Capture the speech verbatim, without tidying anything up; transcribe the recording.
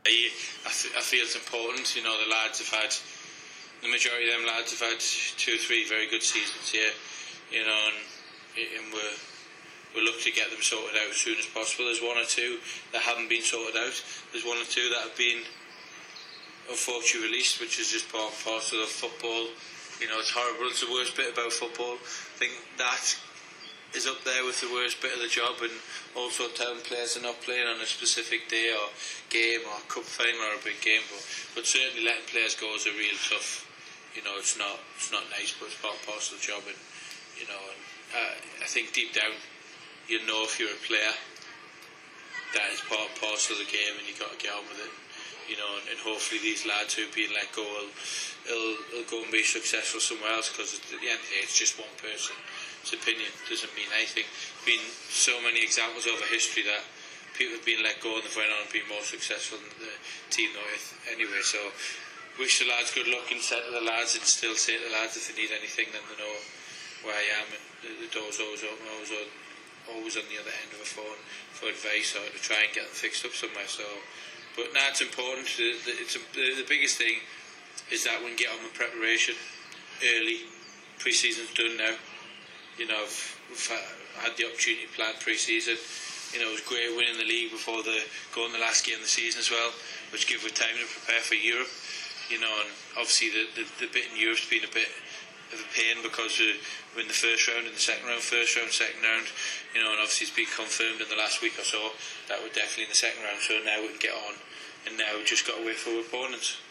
I, I, f- I feel it's important. You know, the lads have had, the majority of them lads have had two or three very good seasons here. You know, and, and we're we look to get them sorted out as soon as possible. There's one or two that haven't been sorted out. There's one or two that have been unfortunately released, which is just part and parcel of football. You know, it's horrible. It's the worst bit about football. I think that is up there with the worst bit of the job, and also telling players are not playing on a specific day or game or cup final or a big game. But, but certainly letting players go is a real tough. You know, it's not it's not nice, but it's part and parcel of the job. And you know, and, uh, I think deep down, you know, if you're a player, that is part and parcel of the game, and you've got to get on with it. You know, and, and hopefully these lads who've been let go will, will, will go and be successful somewhere else, because at the end of the day, it's just one person's opinion. It doesn't mean anything. There's been so many examples over history that people have been let go and they've went on and been more successful than the team though anyway. So wish the lads good luck, and say to the lads, and still say to the lads, if they need anything, then they know where I am, and the, the door's always open, always open. Always on the other end of a phone for advice or to try and get them fixed up somewhere. So, but now it's important. The, the, it's a, the, the biggest thing is that we can get on with preparation early. Pre-season's done now. You know, I've, we've had the opportunity to plan pre-season. You know, it was great winning the league before the going the last game of the season as well, which gave us time to prepare for Europe. You know, and obviously the the, the bit in Europe's been a bit of a pain, because we we're in the first round and the second round, first round, second round, you know, and obviously it's been confirmed in the last week or so that we're definitely in the second round. So now we can get on, and now we've just got to wait for opponents.